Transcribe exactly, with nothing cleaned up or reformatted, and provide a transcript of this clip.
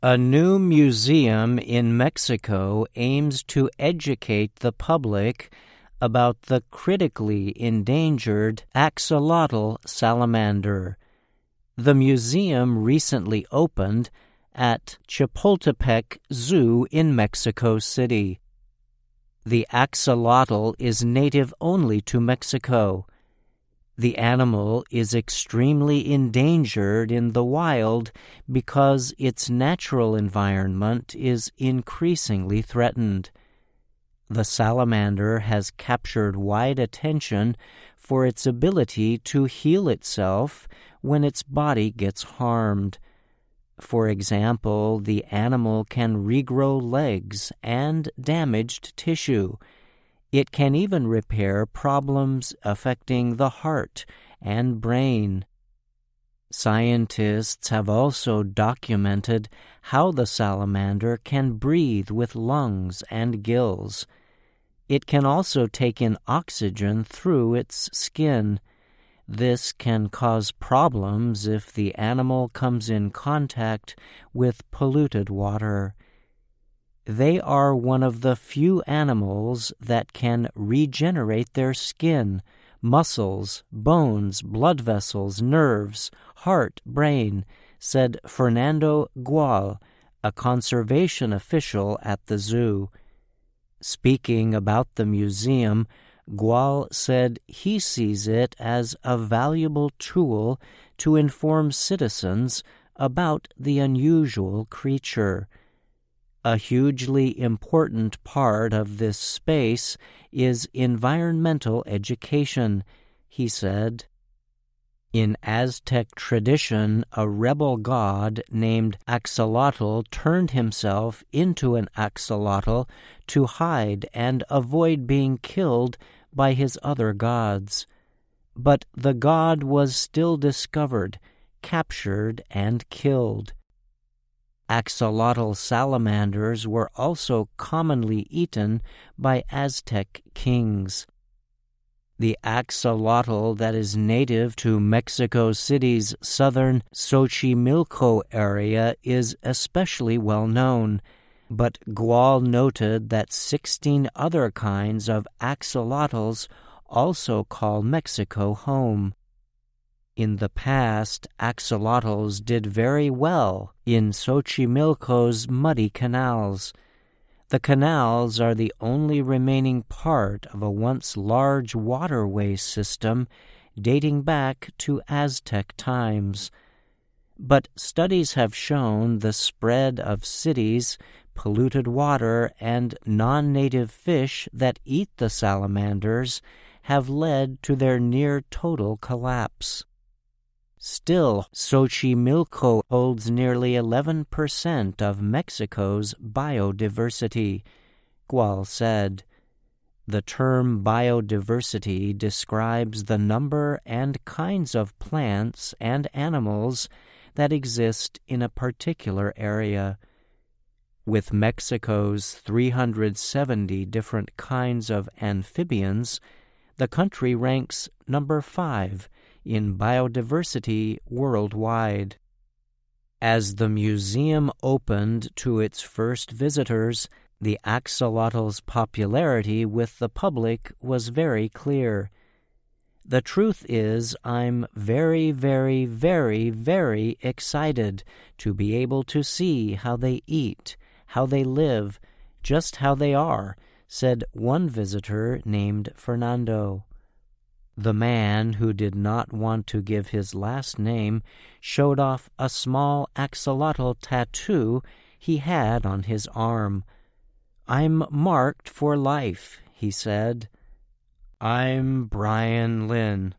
A new museum in Mexico aims to educate the public about the critically endangered axolotl salamander. The museum recently opened at Chapultepec Zoo in Mexico City. The axolotl is native only to Mexico. The animal is extremely endangered in the wild because its natural environment is increasingly threatened. The salamander has captured wide attention for its ability to heal itself when its body gets harmed. For example, the animal can regrow legs and damaged tissue. It can even repair problems affecting the heart and brain. Scientists have also documented how the salamander can breathe with lungs and gills. It can also take in oxygen through its skin. This can cause problems if the animal comes in contact with polluted water. They are one of the few animals that can regenerate their skin, muscles, bones, blood vessels, nerves, heart, brain, said Fernando Gual, a conservation official at the zoo. Speaking about the museum, Gual said he sees it as a valuable tool to inform citizens about the unusual creature. A hugely important part of this space is environmental education, he said. In Aztec tradition, a rebel god named Axolotl turned himself into an axolotl to hide and avoid being killed by his other gods. But the god was still discovered, captured, and killed. Axolotl salamanders were also commonly eaten by Aztec kings. The axolotl that is native to Mexico City's southern Xochimilco area is especially well known, but Gual noted that sixteen other kinds of axolotls also call Mexico home. In the past, axolotls did very well in Xochimilco's muddy canals. The canals are the only remaining part of a once large waterway system dating back to Aztec times. But studies have shown the spread of cities, polluted water, and non-native fish that eat the salamanders have led to their near-total collapse. Still, Xochimilco holds nearly eleven percent of Mexico's biodiversity, Gual said. The term biodiversity describes the number and kinds of plants and animals that exist in a particular area. With Mexico's three hundred seventy different kinds of amphibians, the country ranks number five in biodiversity worldwide. As the museum opened to its first visitors, the axolotl's popularity with the public was very clear. The truth is, I'm very, very, very, very excited to be able to see how they eat, how they live, just how they are, said one visitor named Fernando. The man, who did not want to give his last name, showed off a small axolotl tattoo he had on his arm. "I'm marked for life," he said. "I'm Brian Lynn."